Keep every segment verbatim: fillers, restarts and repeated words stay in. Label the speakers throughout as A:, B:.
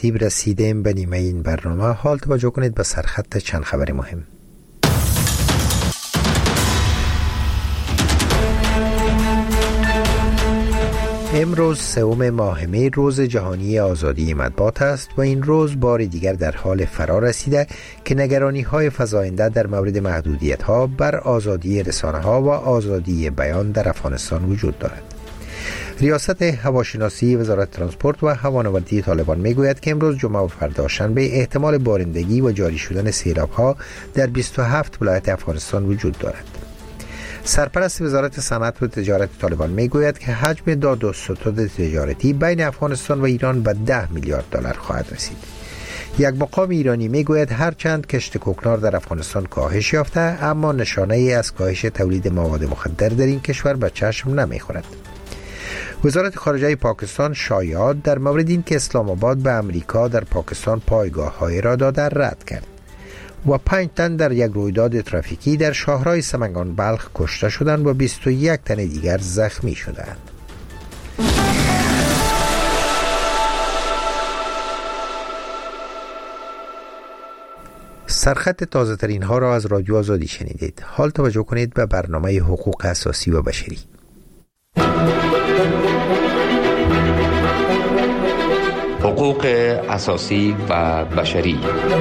A: ترتیب رسیدیم به نیمه این برنامه. حال توجه کنید به سرخط چند خبر مهم. امروز سوم ماه می روز جهانی آزادی مطبوعات است و این روز بار دیگر در حال فرا رسیده که نگرانی های فزاینده در مورد محدودیت ها بر آزادی رسانه ها و آزادی بیان در افغانستان وجود دارد. ریاست هواشناسی وزارت ترانسپورت و هوانوردی طالبان میگوید که امروز جمعه و فردا شنبه احتمال بارندگی و جاری شدن سیلاب ها در بیست و هفت ولایت افغانستان وجود دارد. سرپرست وزارت صنعت و تجارت طالبان میگوید که حجم داد و ستد تجارتی بین افغانستان و ایران به ده میلیارد دلار خواهد رسید. یک مقام ایرانی میگوید هرچند کشت کوکنار در افغانستان کاهش یافته، اما نشانه ای از کاهش تولید مواد مخدر در این کشور به چشم نمیخورد. وزارت خارجه پاکستان شایعات در مورد این که اسلام آباد به امریکا در پاکستان پایگاه‌های را داده رد کرد و پنج تن در یک رویداد ترافیکی در شاهراه سمنگان بلخ کشته شدند و بیست و یک تن دیگر زخمی شدند. سرخط تازه ترین ها را از رادیو آزادی شنیدید. حال توجه کنید به برنامه حقوق اساسی و بشری.
B: حقوق اساسی و بشری.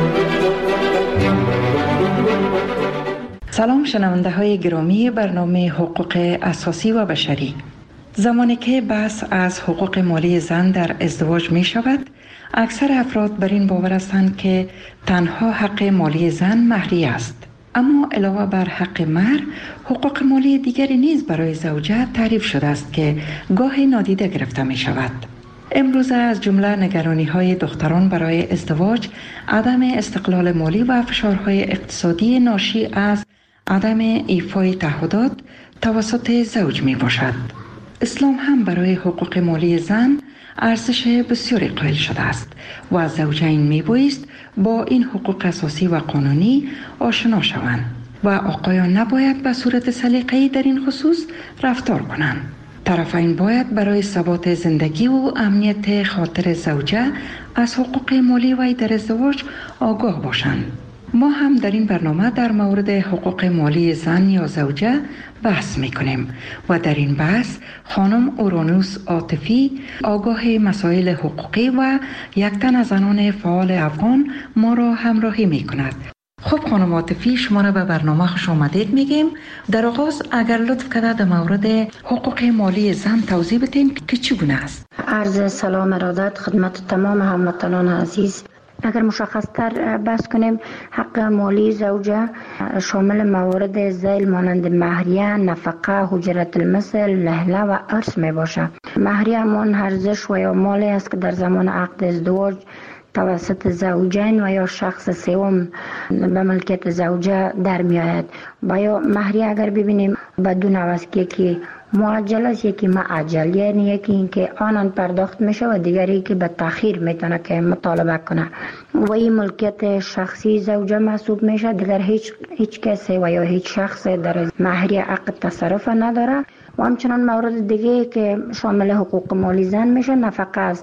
C: سلام شنونده های گرامی برنامه حقوق اساسی و بشری. زمانی که بحث از حقوق مالی زن در ازدواج می شود، اکثر افراد بر این باور هستند که تنها حق مالی زن مهریه است. اما علاوه بر حق مهر، حقوق مالی دیگری نیز برای زوجه تعریف شده است که گاهی نادیده گرفته می شود. امروز از جمله نگرانی های دختران برای ازدواج، عدم استقلال مالی و فشارهای اقتصادی ناشی از عدم ایفای تعهدات توسط زوج می باشد. اسلام هم برای حقوق مالی زن ارزش بسیاری قائل شده است و زوجین می بایست با این حقوق اساسی و قانونی آشنا شوند و آقایان نباید به صورت سلیقه‌ای در این خصوص رفتار کنند. طرفین باید برای ثبات زندگی و امنیت خاطر زوجه از حقوق مالی وی در ازدواج آگاه باشند. ما هم در این برنامه در مورد حقوق مالی زن یا زوجه بحث میکنیم و در این بحث خانم اورانوس عاطفی، آگاه مسائل حقوقی و یک تن از زنان فعال افغان ما را همراهی میکند. خب خانم عاطفی، شما را به برنامه خوش آمدید میگیم. در آغاز اگر لطف کرده در مورد حقوق مالی زن توضیح بدین که چگونه است.
D: عرض سلام ارادت خدمت تمام هموطنان عزیز. اگر مشخص تر بحث کنیم، حق مالی زوجه شامل موارد ذیل مانند مهریه، نفقه، حجرت المثل، نهله و ارث می باشه. مهریه همان ارزش و یا مالی است که در زمان عقد ازدواج توسط زوجین و یا شخص سوم به ملکیت زوجه در می آید. و یا مهریه اگر ببینیم بدون عوض که یکی معجل است، یکی معجل، یعنی یکی این که آنان پرداخت میشه و دیگری که به تأخیر میتونه که مطالبه کنه و این ملکیت شخصی زوجه محسوب میشه. دیگر هیچ هیچ کسی و یا هیچ شخص در مهریه عقد تصرف نداره. و همچنان مورد دیگه که شامل حقوق مالی زن میشه نفقه است.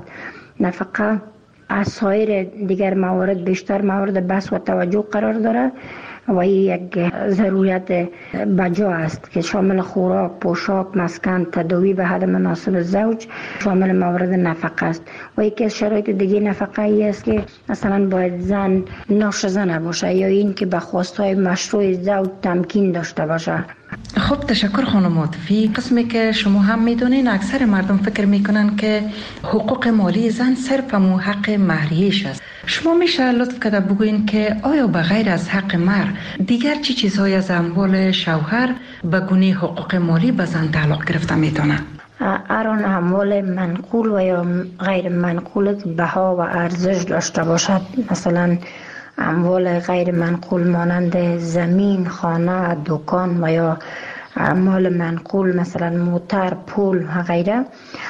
D: نفقه از سایر دیگر موارد بیشتر مورد بحث و توجه قرار داره و یک ضرورت بجا است که شامل خوراک، پوشاک، مسکن، تداوی به حد مناسب زوج شامل موارد نفقه است. و یکی از شرایط دیگه نفقه ای است که مثلا باید زن ناشزه نباشه یا این که به خواستهای مشروع زوج تمکین داشته باشه.
C: خب تشکر خانم عاطفی. قسمی که شما هم میدونین اکثر مردم فکر میکنن که حقوق مالی زن صرف همون حق مهریه‌اش است. شما میشه لطف کرده بگوین که آیا به غیر از حق مهر دیگر چی چیزهای از اموال شوهر به گونه حقوق مالی به زن تعلق گرفته میتونه؟
D: هر اموال منقول و یا غیر منقول بها و ارزش داشته باشد، مثلا اموال غیر منقول مانند زمین، خانه، دکان و یا اموال منقول مثلا موتر، پول و غیره،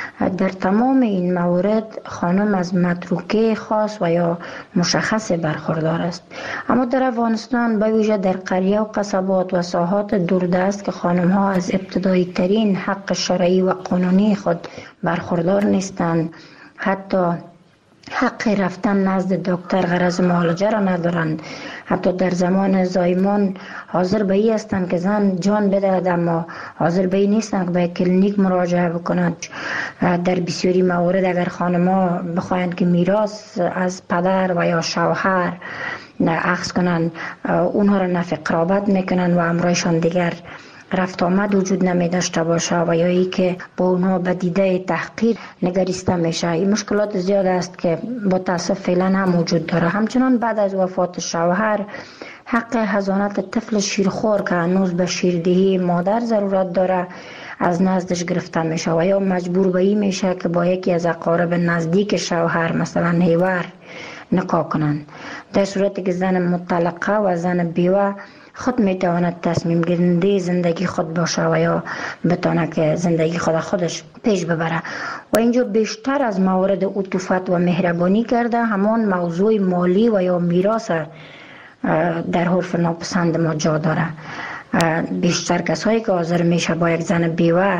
D: در تمام این موارد خانم از متروکه خاص و یا مشخص برخوردار است. اما در افغانستان به ویژه در قریه و قصبات و ساحات دوردست که خانم ها از ابتدایی ترین حق شرعی و قانونی خود برخوردار نیستند، حتی حق رفتن نزد دکتر غرض معالجه را ندارند. حتی در زمان زایمان حاضر به این هستند که زن جان بدهد، اما حاضر به این نیستند که به کلینیک مراجعه بکنند. در بسیاری موارد اگر خانم‌ها بخواهند که میراث از پدر و یا شوهر اخذ کنند، اونها را نفی قرابت میکنند و امرایشان دیگر رفت آمد وجود نمی داشته باشه و یا ای که با اونها به دیده تحقیر نگریسته میشه. این مشکلات زیاد است که با تاسف فعلا هم وجود داره. همچنان بعد از وفات شوهر حق حضانت طفل شیرخوار که هنوز به شیردهی مادر ضرورت داره از نزدش گرفته میشه و یا مجبور به این میشه که با یکی از اقارب نزدیک شوهر مثلا هیور نکاح کنند. در صورتی که زن مطلقه و زن بیوه خود میتواند تصمیم گیرنده زندگی خود باشه و یا بتونه که زندگی خود خودش پیش ببره. و اینجا بیشتر از موارد عطوفت و مهربانی کرده همان موضوع مالی و یا میراث در حرف ناپسند ما جا داره. بیشتر کسایی که حاضر میشه با یک زن بیوه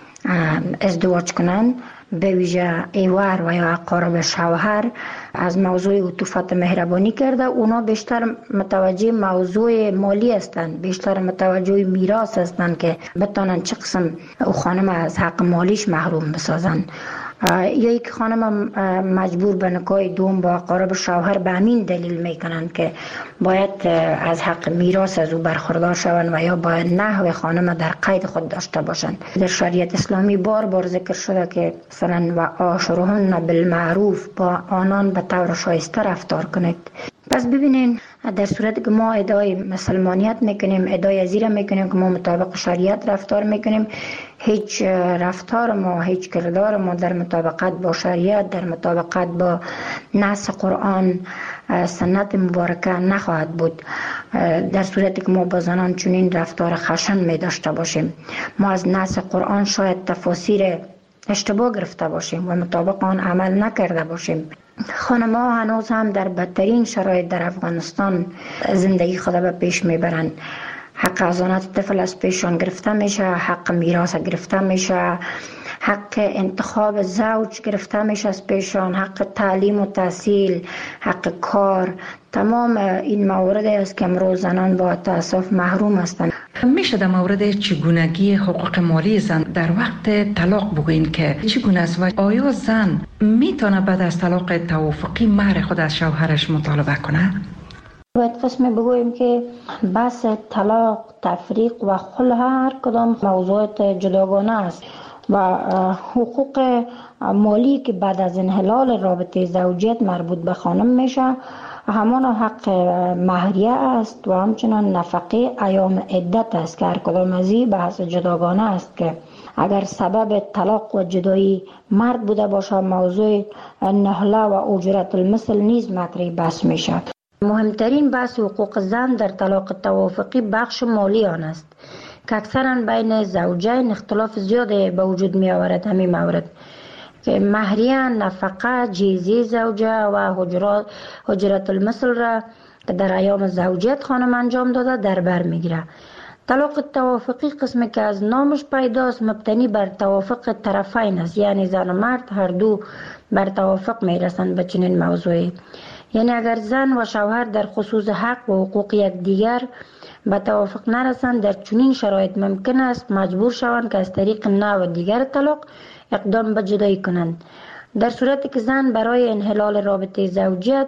D: ازدواج کنن، به ویژه ایوار و یا اقارب شوهر، از موضوع عطوفت مهربانی کرده. اونا بیشتر متوجه موضوع مالی هستند، بیشتر متوجه میراث هستند که بتونن چه قسم او خانم از حق مالیش محروم بسازن. یا یک خانم مجبور به نکاح دوم با اقارب شوهر به همین دلیل میکنن که باید از حق میراث از او برخوردار شوند و یا باید نحو خانم در قید خود داشته باشند. در شریعت اسلامی بار بار ذکر شده که مثلا و عاشرهن بالمعروف، با آنان به طور شایسته رفتار کنید. پس ببینین در صورتی که ما ادعای مسلمانیت میکنیم، ادعای ازیره میکنیم که ما مطابق شریعت رفتار میکنیم، هیچ رفتار ما، هیچ کردار ما در مطابقت با شریعت، در مطابقت با نص قرآن سنت مبارکه نخواهد بود. در صورتی که ما با زنان چنین رفتار خشن می داشته باشیم، ما از نص قرآن شاید تفاسیر اشتباه گرفته باشیم و مطابق آن عمل نکرده باشیم. خانم‌ها هنوز هم در بدترین شرایط در افغانستان زندگی خود به پیش میبرند. حق حضانت طفل از پیشان گرفته میشه، حق میراث گرفته میشه، حق انتخاب زوج گرفته میشه از پیشان، حق تعلیم و تحصیل، حق کار. تمام این موارد است که امروز زنان با تأسف محروم هستند.
C: میشه در مورد چگونگی حقوق مالی زن در وقت طلاق بگوین که چگونه است و آیا زن میتونه بعد از طلاق توافقی مهر خود از شوهرش مطالبه کنه؟
D: باید قسم بگوییم که بحث طلاق، تفریق و خلع هر کدام موضوعات جداگانه است و حقوق مالی که بعد از انحلال رابطه زوجیت مربوط به خانم میشه همان حق مهریه است و همچنان نفقه ایام عدت است که هر کدام از این بحث جداگانه است که اگر سبب طلاق و جدایی مرد بوده باشه موضوع نهله و اجرت المثل نیز مطرح بحث میشه. مهمترین بحث حقوق زن در طلاق توافقی بخش مالی آن است که اکثرا بین زوجین اختلاف زیاد به وجود می آورد. همین مورد که مهریه، نفقه، جیزی زوجه و حجرات حجرت المثل را که در ایام زوجیت خانم انجام داده در بر می گیره. طلاق توافقی قسمی که از نامش پیداست مبتنی بر توافق طرفین است، یعنی زن و مرد هر دو بر توافق می رسند به چنین موضوعی. یعنی اگر زن و شوهر در خصوص حق و حقوق یکدیگر به توافق نرسند، در چنین شرایط ممکن است مجبور شوند که از طریق نوع دیگر طلاق اقدام به جدایی کنند. در صورتی که زن برای انحلال رابطه زوجیت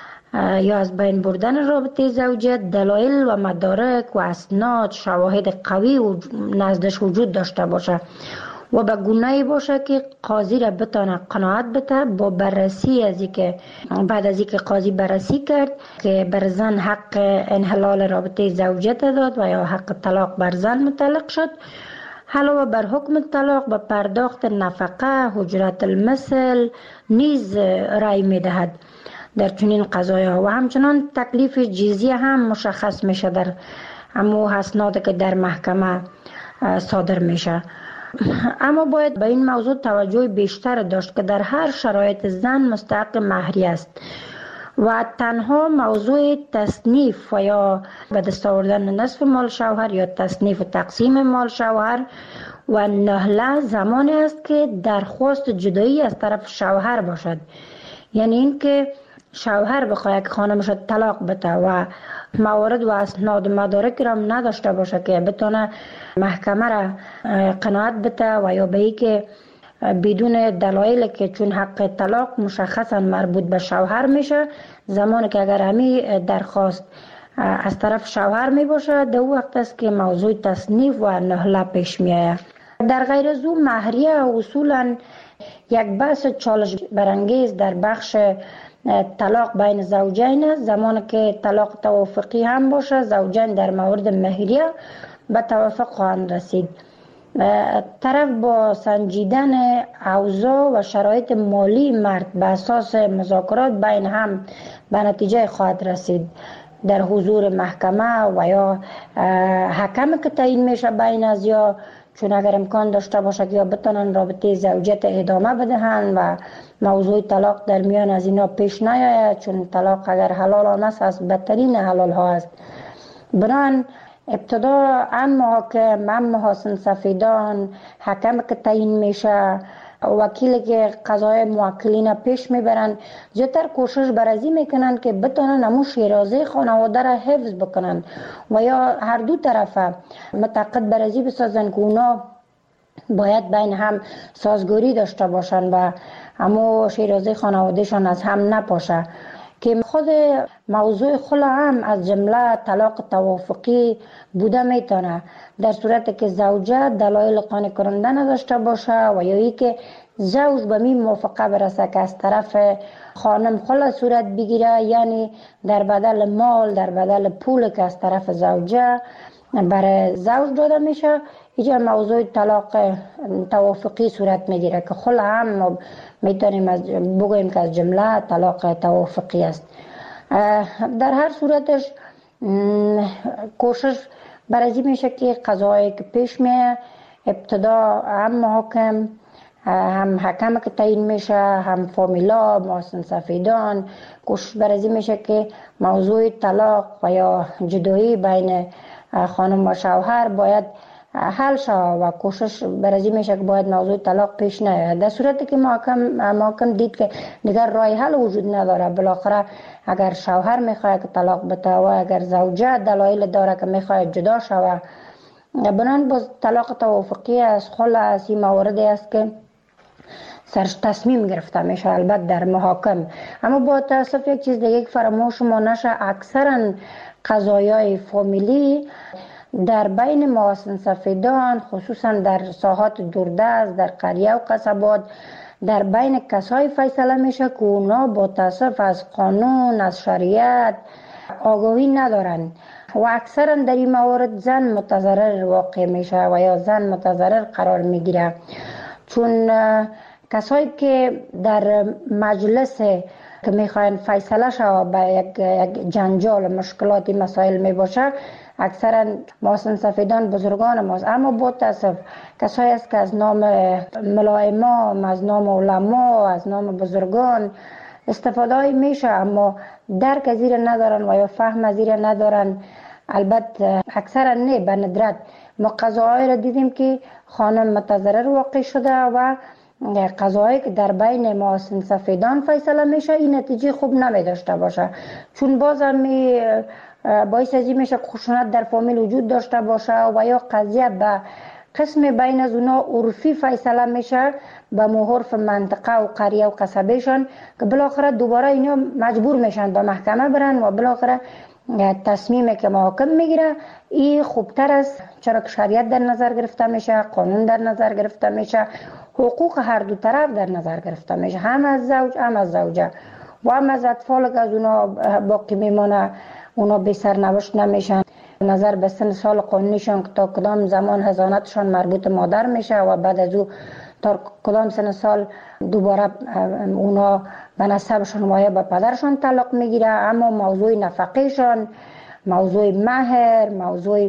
D: یا از بین بردن رابطه زوجیت دلایل و مدارک و اسناد شواهد قوی و نزدش وجود داشته باشه و به گونه‌ای باشه که قاضی را بتونه قناعت بده با بررسی از اینکه بعد از اینکه قاضی بررسی کرد که بر زن حق انحلال رابطه زوجیت داد و یا حق طلاق بر زن متعلق شد، علاوه بر حکم طلاق به پرداخت نفقه، حجرت المثل نیز رأی میدهد در چنین قضایا و همچنان تکلیف جزیه هم مشخص میشه در امو اسناد که در محکمه صادر میشه. اما باید به این موضوع توجه بیشتر داشت که در هر شرایط زن مستحق مهریه است و تنها موضوع تصنیف و یا به دست آوردن نصف مال شوهر یا تصنیف و تقسیم مال شوهر و نهله زمانی است که درخواست جدایی از طرف شوهر باشد یعنی اینکه شوهر بخواد که خانمش طلاق بده و موارد و اسناد مدارک را نداشته باشه که بتونه محکمه را قناعت بده و یا به ای که بدون دلایل که چون حق طلاق مشخصا مربوط به شوهر میشه، زمانی که اگر همی درخواست از طرف شوهر می باشه در وقت است که موضوع تصنیف و نهله پیش می آید. در غیر از او مهریه اصولا یک بحث چالش برانگیز در بخش طلاق بین زوجین است. زمانی که طلاق توافقی هم باشه، زوجین در مورد مهریه به توافق خواهند رسید. طرف با سنجیدن اوضاع و شرایط مالی مرد به اساس مذاکرات بین هم به نتیجه خواهد رسید در حضور محکمه و یا حکم که تعیین میشه بین از یا، چون اگر امکان داشته باشه که یا بتونن رابطه زوجیت ادامه بدهن و موضوع طلاق در میان از اینا پیش نیاید، چون طلاق اگر حلال هم است از بدترین حلال ها است. بنان ابتدا ام محاکم، ام محاسن سفیدان، حکم که تعیین میشه، وکیلی که قضای موکلین پیش میبرن، زیادتر کوشش برازی میکنن که بتونن همون شیرازه خانواده را حفظ بکنن و یا هر دو طرفه متعاقد برازی بسازن که اونا باید بین هم سازگاری داشته باشن و همون شیرازه خانوادهشان از هم نپاشه. که خود موضوع خلا هم از جمله طلاق توافقی بوده میتونه در صورت که زوجه دلایل قانع کننده نداشته باشه و یا ای که زوج به می موافقه برسه که از طرف خانم خلا صورت بگیره، یعنی در بدل مال، در بدل پول که از طرف زوجه برای زوج داده میشه، اینجا موضوع طلاق توافقی صورت میگیره که خلا هم میتونیم از بگوییم که از جمله طلاق توافقی است. در هر صورتش کوشش برازی میشه که قضایی که پیش میه ابتدا هم محاکم، هم حکم که تعیین میشه، هم فامیلا، محاسن سفیدان، کوشش برازی میشه که موضوع طلاق و یا جدایی بین خانم و شوهر باید حل شود و کوشش برازی میشه که باید موضوع طلاق پیش نیاید. در صورتی که محکم محکم دید که دیگر راه حل وجود نداره، بالاخره اگر شوهر میخواد که طلاق بده و اگر زوجه دلایل داره که میخواد جدا شود، بنان باز طلاق توافقی از خلا از این مواردی است که سرش تصمیم گرفته میشه، البته در محاکم. اما با تاسف یک چیز دیگه فراموش ما نشه، اکثرا قضایای فامیلی در بین محاسن سفیدان، خصوصا در ساحات دوردست، در قریه و قصبات، در بین کسای فیصله میشه که اونا با تاسف از قانون، از شریعت آگاهی ندارن و اکثرا در این موارد زن متضرر واقع میشه و یا زن متضرر قرار میگیره، چون کسایی که در مجلس که میخواین فیصله شود به یک, یک جنجال مشکلاتی مسائل میباشه، اکثرا محاسن سفیدان بزرگان ماست. اما با تاسف کسایی است که از نام ملائمام، از نام علما، از نام بزرگان استفاده میشه اما درک از این ندارن و یا فهم از این ندارن. البته اکثرا نه، به ندرت ما قضاهای را دیدیم که خانم متضرر واقع شده و قضایی که در بین محاسن سفیدان فیصله میشه این نتیجه خوب نمی داشته باشه، چون باز هم می باعث ازی میشه خشونت در فامیل وجود داشته باشه و یا قضیه به قسم بین از اونا عرفی فیصله میشه به محرف منطقه و قریه و قصبهشان که بالاخره دوباره اینا مجبور میشن به محکمه برن و بالاخره تصمیمی که محاکم میگیره این خوبتر است، چرا که شریعت در نظر گرفته میشه، قانون در نظر گرفته میشه، حقوق هر دو طرف در نظر گرفته میشه، هم از زوج هم از زوجه و هم از اطفال که از اونا باقی میمانه، اونا بی سرنوشت نمیشن. نظر به سن سال قانونیشان که تا کدام زمان حضانتشان مربوط مادر میشه و بعد از او تا کدام سن سال دوباره اونا به نسبشان و یا به پدرشان تعلق میگیره. اما موضوع نفقهشان، موضوع مهر، موضوع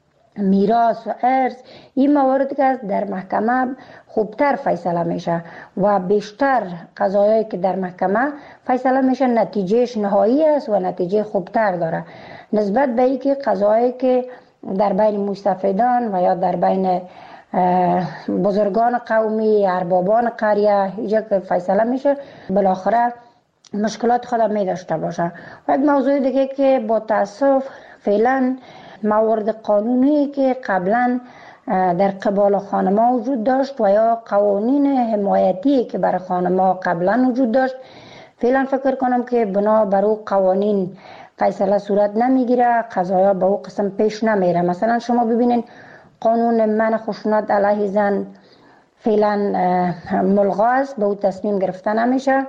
D: میراث و ارث، این مواردی که در محکمه خوبتر فیصله میشه و بیشتر قضایایی که در محکمه فیصله میشه نتیجهش نهایی است و نتیجه خوبتر داره نسبت به اینکه قضایایی که در بین مستفیدان و یا در بین بزرگان قومی، اربابان قریه اینجا که فیصله میشه بالاخره مشکلات خود می داشته باشه. و یک موضوع دیگه که با تاسف فعلا موارد قانونی که قبلا در قبال خانم‌ها وجود داشت و یا قوانین حمایتی که برای خانم‌ها قبلا وجود داشت، فعلا فکر کنم که بنا بر او قوانین فیصله صورت نمیگیره، قضایا به او قسم پیش نمیره. مثلا شما ببینید قانون منع خشونت علیه زن فعلا ملغا است، به او تصمیم گرفته نمیشه.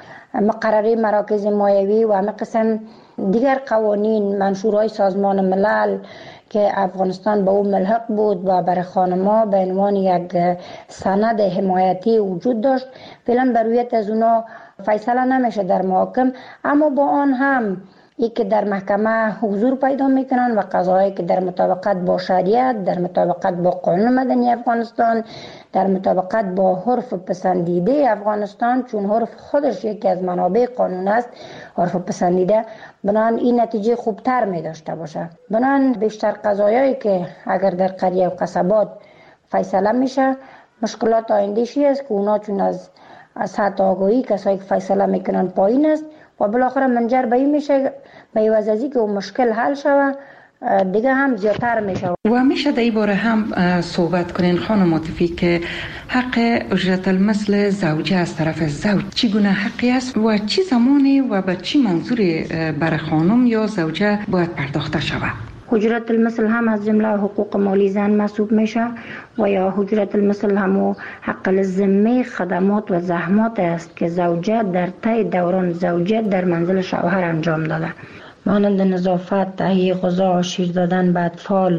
D: مقرره مراکز مایوی و همه قسم دیگر قوانین منشورهای سازمان ملل که افغانستان به او ملحق بود و برای خانم‌ها به عنوان یک سند حمایتی وجود داشت، فعلا بر رویت از اونا فیصله نمیشه در محاکم. اما با آن هم ای که در محکمه حضور پیدا میکنن و قضایی که در مطابقت با شریعت، در مطابقت با قانون مدنی افغانستان، در مطابقت با حرف پسندیده افغانستان، چون حرف خودش یکی از منابع قانون است، حرف پسندیده، بنان این نتیجه خوبتر می داشته باشه. بنان بیشتر قضایایی که اگر در قریه و قصبات فیصله میشه، مشکلات آینده‌شی است که اونا چون از سطح آگاهی کسایی که فیصله میکنن پایین است و بالاخره منجر به این میشه به عوض از که اون مشکل حل شوه دیگه هم زیادتر میشه.
C: و میشه در این باره هم صحبت کنین خانم عاطفی که حق اجرت المثل زوجه از طرف زوج چگونه حقی است و چی زمانی و به چی منظوری برای خانم یا زوجه باید پرداخته شود؟
D: اجرت المثل هم از جمله حقوق مالی زن محسوب میشه و یا اجرت المثل هم حق الذمه خدمات و زحمات است که زوجه در طی دوران زوجه در منزل شوهر انجام داده، مانند نظافت، تهیه غذا، شیر دادن به اطفال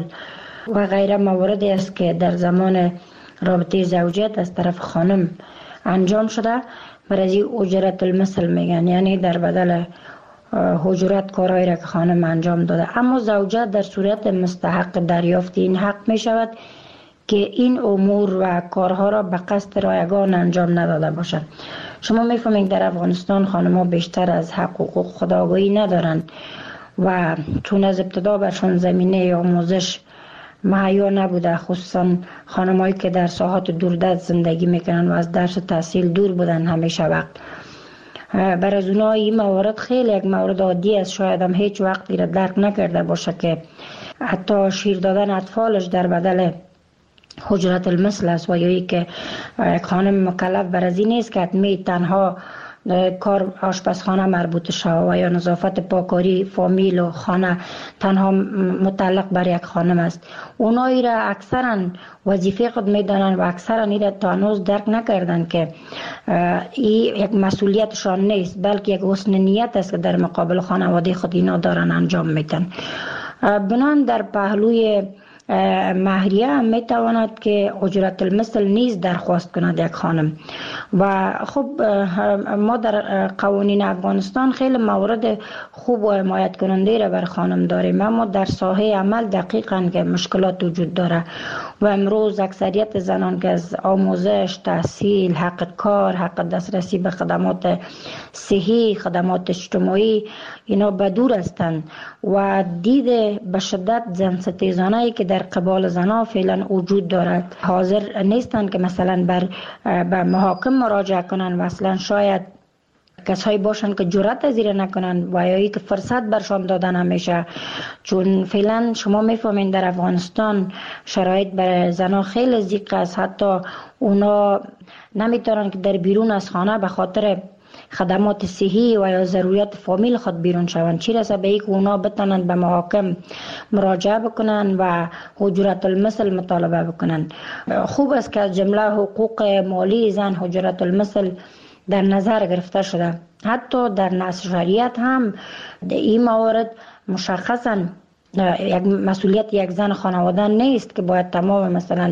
D: و غیره مواردی است که در زمان رابطه زوجیت از طرف خانم انجام شده. برای اجرت المثل میگن، یعنی در بدل اجرت کارهایی را که خانم انجام داده. اما زوجه در صورت مستحق دریافت این حق می شود که این امور و کارها را به قصد رایگان انجام نداده باشد. شما میفهمید در افغانستان خانم‌ها بیشتر از حق و حقوق خود آگاهی ندارند و چون از ابتدا برشان زمینه آموزش مهیا نبوده، خصوصا خانم‌هایی که در ساحات دوردست زندگی میکنن و از درس و تحصیل دور بودن همیشه وقت، برای اونا این موارد خیلی یک مورد عادی است. شاید هم هیچ وقت را درک نکرده باشه که حتی شیر دادن اطفالش در بدل اجرت المثل است و یا ای که یک خانم مکلف بر از این نیست که حتمی تنها کار آشپزخانه مربوط شود و یا نظافت پاکاری فامیل و خانه تنها متعلق بر یک خانم است. اونایی را اکثرا وظیفه خود میدانند و اکثرا این را تا هنوز درک نکردن که این یک مسئولیتشان نیست، بلکه یک حسن نیت است که در مقابل خانواده خود اینا دارن انجام میدن. بنان در پهلوی مهریه هم می تواند که اجرت المثل نیز درخواست کند یک خانم. و خب ما در قوانین افغانستان خیلی موارد خوب و حمایت کننده را بر خانم داریم، اما در ساحه عمل دقیقاً که مشکلات وجود داره و امروز اکثریت زنان که از آموزش، تحصیل، حق کار، حق دسترسی به خدمات صحی، خدمات اجتماعی اینا بدور هستند و دید به شدت زن ستیزانه‌ای که در قبال زنها فعلا وجود دارد حاضر نیستند که مثلا بر به محاکم مراجعه کنند و اصلا شاید کسایی باشند که جرأت از این نکنند و یا که فرصت برشان دادن همیشه. چون فعلا شما میفهمین در افغانستان شرایط برای زنها خیلی ضیق است، حتی اونا نمیتونن که در بیرون از خانه به خاطر خدمات صحی و یا ضروریات فامیل خود بیرون شوند، چی رسه به اینکه اونا بتونند به محاکم مراجعه بکنن و اجرت المثل مطالبه بکنن. خوب است که از جمله حقوق مالی زن اجرت المثل در نظر گرفته شده. حتی در نص شریعت هم این موارد مشخصا یک مسئولیت یک زن خانواده نیست که باید تمام مثلا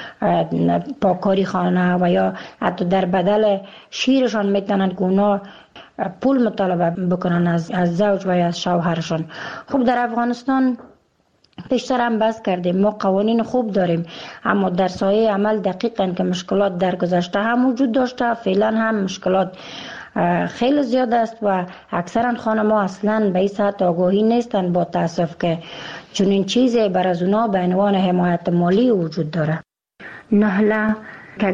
D: پاکاری خانه و یا حتی در بدل شیرشان میتونن که اونا پول مطالبه بکنن از, از زوج و یا از شوهرشان. خب در افغانستان پیشتر هم بحث کردیم، ما قوانین خوب داریم، اما در سایه عمل دقیقاً که مشکلات در گذشته هم وجود داشته، فعلا هم مشکلات خیلی زیاد است و اکثرا خانم‌ها اصلا به این سطح آگاهی نیستند با تاسف که چنین چیزی بر از اونا به عنوان حمایت مالی وجود داره. نهله که اگر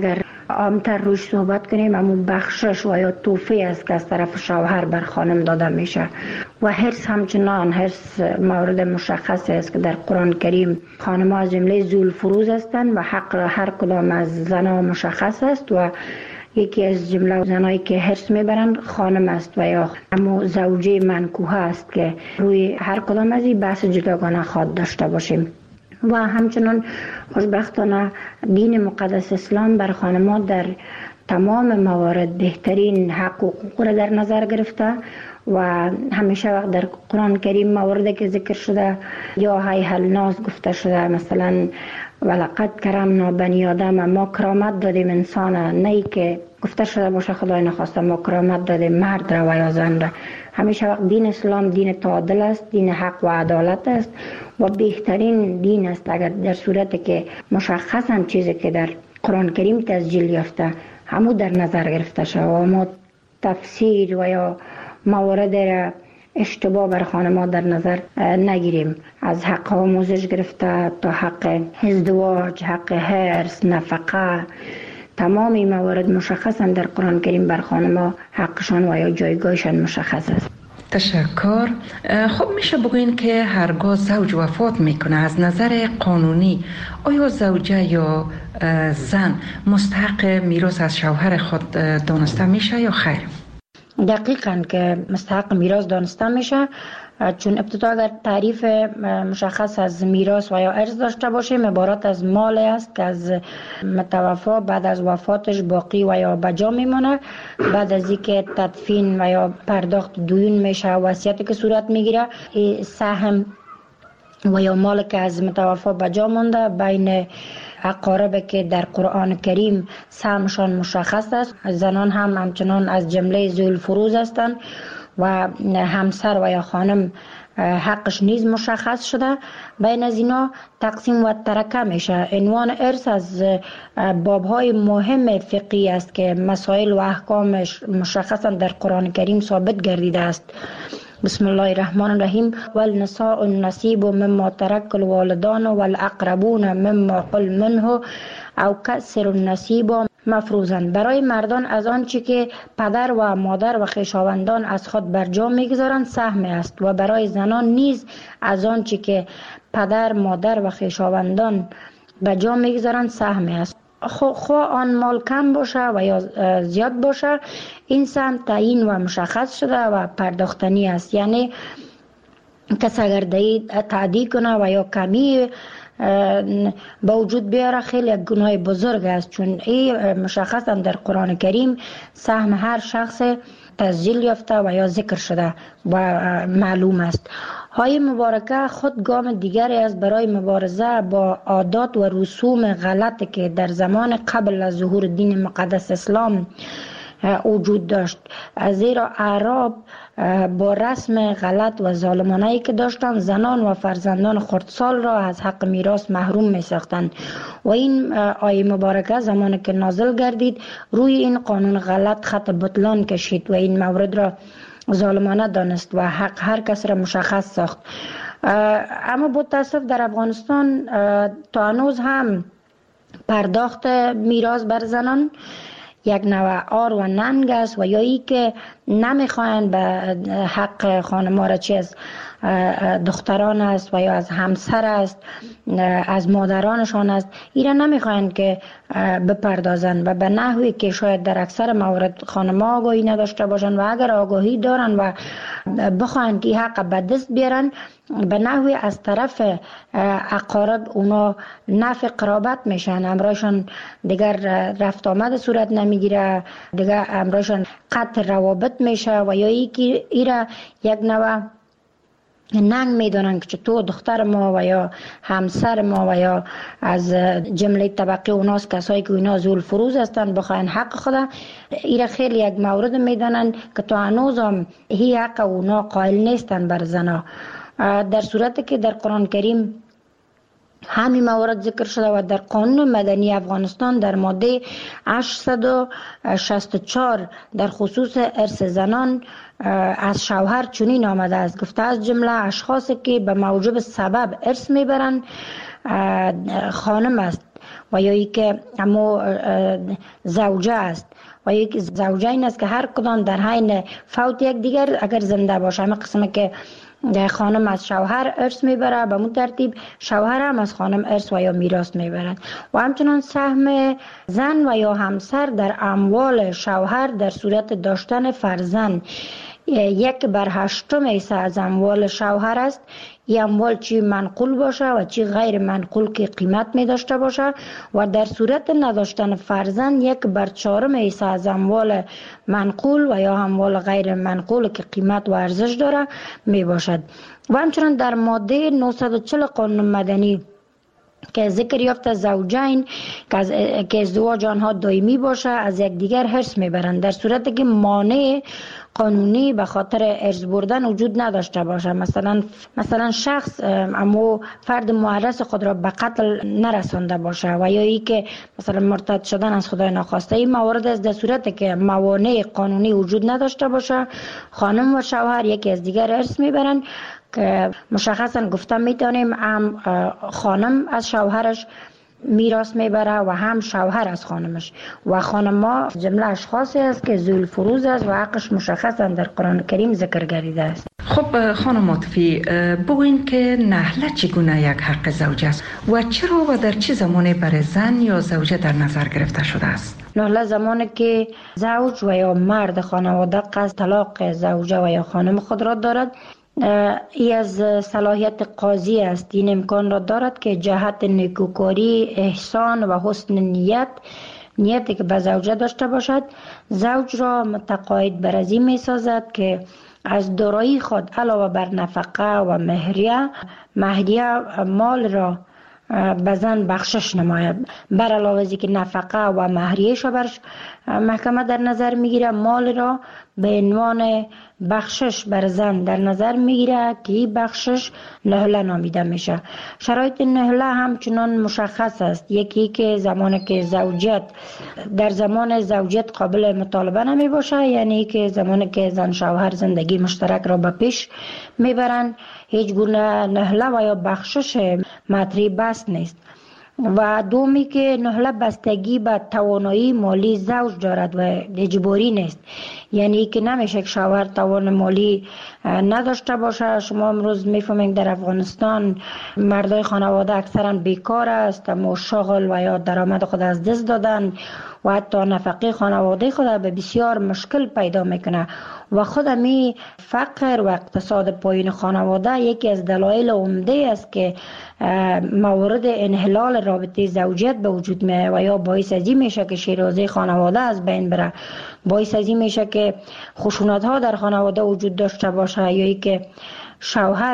D: عامتر روش صحبت کنیم، اما بخشش و یا توفی است که از طرف شوهر بر خانم داده میشه. و حرص همچنان حرص مورد مشخص است که در قرآن کریم خانم ها از جمله ذوالفروز هستند و حق هر کدام از زنها مشخص است و یکی از جمله زنایی که حرص میبرند خانم است و یا اما زوجه منکوحه است که روی هر کدام از این بحث جداگانه خواهد داشته باشیم. و همچنان خوشبختانه دین مقدس اسلام بر خانم‌ها در تمام موارد بهترین حق و حقوق را در نظر گرفته و همیشه وقت در قرآن کریم مواردی که ذکر شده یا هی الناس گفته شده، مثلا ولقد کرمنا بنی آدم، ما کرامت دادیم انسان، نه که گفته شده باشه خدای نخواسته ما کرامت دادیم مرد را و یا زن را. همیشه وقت دین اسلام دین تعادل است، دین حق و عدالت است و بهترین دین است اگر در صورتی که مشخص هم چیزی که در قرآن کریم تسجیل یافته همو در نظر گرفته شد و ما تفسیر و یا موارد را اشتباه بر خانم‌ها در نظر نگیریم، از حق آموزش گرفته تا حق ازدواج، حق حرص، نفقه، تمام این موارد مشخص هم در قرآن کریم بر خانم‌ها حقشان و یا جایگاهشان مشخص است.
C: تشکر. خب میشه بگوین که هرگاه زوج وفات میکنه از نظر قانونی آیا زوجه یا زن مستحق میراث از شوهر خود دانسته میشه یا خیر؟
D: دقیقاً که مستحق میراث دانسته میشه، چون ابتدا اگر تعریف مشخص از میراث و یا ارث داشته باشیم عبارت از مال است که از متوفا بعد از وفاتش باقی و یا بجا میمونه، بعد از اینکه تدفین و یا پرداخت دیون میشه وصیتی که صورت میگیره، سهم و یا مال که از متوفا بجا مونده بین اقارب که در قرآن کریم سهمشان مشخص است. زنان هم همچنان از جمله ذوالفروز هستند و همسر و یا خانم حقش نیز مشخص شده. بین از اینا تقسیم و ترکه میشه. عنوان ارث از بابهای مهم فقهی است که مسائل و احکامش مشخصا در قرآن کریم ثابت گردیده است. بسم الله الرحمن الرحیم. والنساء النصیب مما ترک الوالدان والاقربون مما قل منه او کسر النصیب مفروضاً. برای مردان از آنچه که پدر و مادر و خویشاوندان از خود بر جا میگذارند سهم است و برای زنان نیز از آنچه که پدر مادر و خویشاوندان بر جا میگذارند سهم است. خواه آن مال کم باشه و یا زیاد باشه این سهم تعیین و مشخص شده و پرداختنی است. یعنی کس اگر تعدی کنه و یا کمی با وجود بیاره خیلی گناه بزرگ است، چون این مشخصا در قرآن کریم سهم هر شخص تسجیل یافته و یا ذکر شده و معلوم است. های مبارکه خود گام دیگری است برای مبارزه با عادات و رسوم غلطی که در زمان قبل از ظهور دین مقدس اسلام وجود داشت، زیرا اعراب با رسم غلط و ظالمانه‌ای که داشتند زنان و فرزندان خردسال را از حق میراث محروم می ساختند و این آیه مبارکه زمانی که نازل گردید روی این قانون غلط خط بطلان کشید و این مورد را ظالمانه دانست و حق هر کس را مشخص ساخت. اما با تاسف در افغانستان تا هنوز هم پرداخت میراث بر زنان یک نوع آر و ننگ است و یا ای که نمیخواهند به حق خانم‌ها را چه از دختران است و یا از همسر است از مادرانشان است ایرا نمیخواهند که بپردازند و به نحوی که شاید در اکثر موارد خانم‌ها آگاهی نداشته باشند و اگر آگاهی دارند و بخواهند که حق به دست بیارن به نحوی از طرف اقارب اونا نفع قرابت میشن، امرایشان دیگر رفت آمد صورت نمیگیره، دیگر امرایشان قطع روابط میشه و یا ای که ایرا یک نوع ننگ میدانن که تو دختر ما و یا همسر ما و یا از جمله طبقه اوناست کسایی که اینا ذوالفروز هستن بخواین حق خدا ایره خیلی یک مورد میدانن که تو هنوز هم هی حق اونا قائل نیستن بر زنا، در صورتی که در قرآن کریم همین موارد ذکر شده و در قانون مدنی افغانستان در ماده هشتصد و شصت و چهار در خصوص ارث زنان از شوهر چنین آمده است، گفته از جمله اشخاصی که به موجب سبب ارث میبرند خانم است و یا ای که همو زوجه است و یک زوجه این است که هر کدام در حین فوت یک دیگر اگر زنده باشه، همه قسمه که خانم از شوهر ارث میبره، به مون ترتیب شوهر هم از خانم ارث و یا میراث میبرند. و همچنان سهم زن و یا همسر در اموال شوهر در صورت داشتن فرزند یک بر هشتم ایسه از اموال شوهر است. این اموال چی منقول باشه و چی غیر منقول که قیمت می داشته باشه، و در صورت نداشتن فرزند یک بر چهارم ایسه از اموال منقول و یا اموال غیر منقول که قیمت و ارزش داره می باشد. و همچنان در ماده نهصد و چهل قانون مدنی که ذکر یافته زوجین که ازدواج آنها دائمی باشه از یک دیگر حرص میبرند در صورتی که مانع قانونی به خاطر ارث بردن وجود نداشته باشه. مثلا مثلا شخص اما فرد معرض خود را به قتل نرسانده باشه و یا ای که مثلا مرتد شدن از خدای ناخواسته. این موارد است در صورتی که موانع قانونی وجود نداشته باشه، خانم و شوهر یکی از دیگر ارث میبرند که مشخصا گفتم میتونیم هم خانم از شوهرش میراث میبره و هم شوهر از خانمش. و خانم جمله اشخاصی است که ذوی الفروض است و حقش مشخصا در قرآن کریم ذکر گردیده است.
C: خب خانم عاطفی، بگوین که نهله چگونه یک حق زوج است و چرا و در چه زمانی برای زن یا زوجه در نظر گرفته شده است؟
D: نهله زمانی که زوج و یا مرد خانواده قصد طلاق زوجه و یا خانم خود را دارد، ای از صلاحیت قاضی است. این امکان را دارد که جهت نیکوکاری، احسان و حسن نیت نیتی که به زوجه داشته باشد زوج را متقاعد بر از این می سازد که از دارایی خود علاوه بر نفقه و مهریه مهریه مال را به زن بخشش نماید. بر علاوه از که نفقه و مهریه‌اش بر محکمه در نظر میگیره، مال را به عنوان بخشش بر زن در نظر میگیره که این بخشش نهله نامیده میشه. شرایط نهله همچنان مشخص است. یکی که زمانی که زوجیت در زمان زوجیت قابل مطالبه نمی باشه، یعنی که زمانی که زن شوهر زندگی مشترک را به پیش میبرند، هیچ گونه نهله و یا بخشش مطرح بس نیست. و دومی که نهله بستگی به توانایی مالی زوج دارد و اجباری نیست، یعنی که نمیشه که شوهر توان مالی نداشته باشه. شما امروز میفهمید در افغانستان مردای خانواده اکثرا بیکار است، اما شغل و یا درآمد خود از دست دادن و حتی نفقه خانواده خود به بسیار مشکل پیدا میکنه. و خود می فقر و اقتصاد پایین خانواده یکی از دلایل عمده است که موارد انحلال رابطه زوجیت به وجود میاد و یا باعث از این میشه که شیرازه خانواده از بین بره، باعث از این میشه که خشونت ها در خانواده وجود داشته باشه، یا ای که شوهر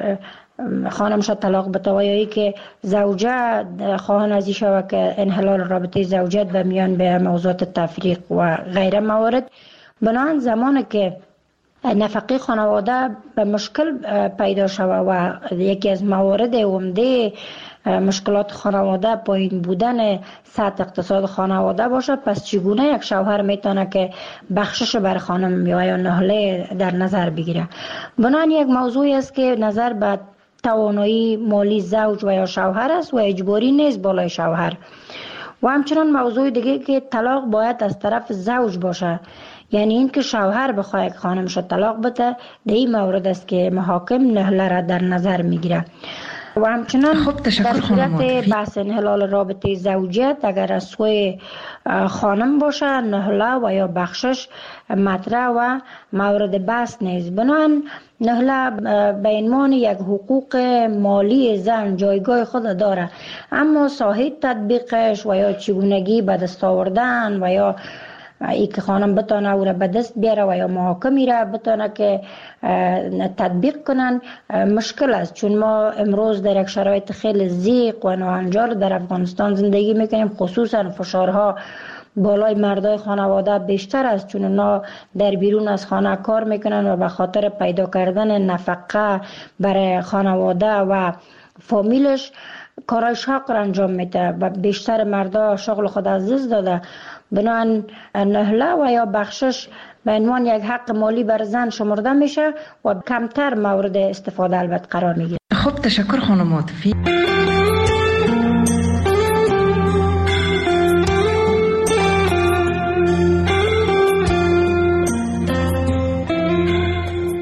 D: خانمش طلاق بده و یا ای که زوجه خواهان از این شوه که انحلال رابطه زوجیت به میان به موضوعات تفریق و غیره موارد. بنابراین زمانی که نفقه خانواده به مشکل پیدا شوه و یکی از موارد عمده مشکلات خانواده پایین بودن سطح اقتصاد خانواده باشه، پس چگونه یک شوهر میتونه که بخشش بر خانم یا نهله در نظر بگیره؟ بنابراین یک موضوعی است که نظر به توانایی مالی زوج و یا شوهر است و اجباری نیست بالای شوهر. و همچنان موضوع دیگه که طلاق باید از طرف زوج باشه، یعنی این که شوهر بخواه که خانمش طلاق بده، در این مورد است که محاکم نهله را در نظر میگیره. و همچنان در صورت بحث انحلال رابطه زوجیت اگر از سوی خانم باشه، نهله و یا بخشش مطرح و مورد بحث نیست. بنابراین نهله به عنوان یک حقوق مالی زن جایگاه خود داره، اما ساحه تطبیقش و یا چگونگی به دست آوردن و یا ای که خانم بتونه او را به دست بیاره و یا محاکمی را بتونه که تطبیق کنن مشکل است، چون ما امروز در یک شرایط خیلی ضیق و ناهنجار در افغانستان زندگی میکنیم. خصوصا فشارها بالای مردای خانواده بیشتر است، چون اونا در بیرون از خانه کار میکنن و به خاطر پیدا کردن نفقه برای خانواده و فامیلش کارهای شاق را انجام میده و بیشتر مردا شغل خود از دست داده. بنابراین نهله و یا بخشش به عنوان یک حق مالی بر زن شمرده میشه و کمتر مورد استفاده البته قرار میگیره.
C: خب تشکر خانم عاطفی.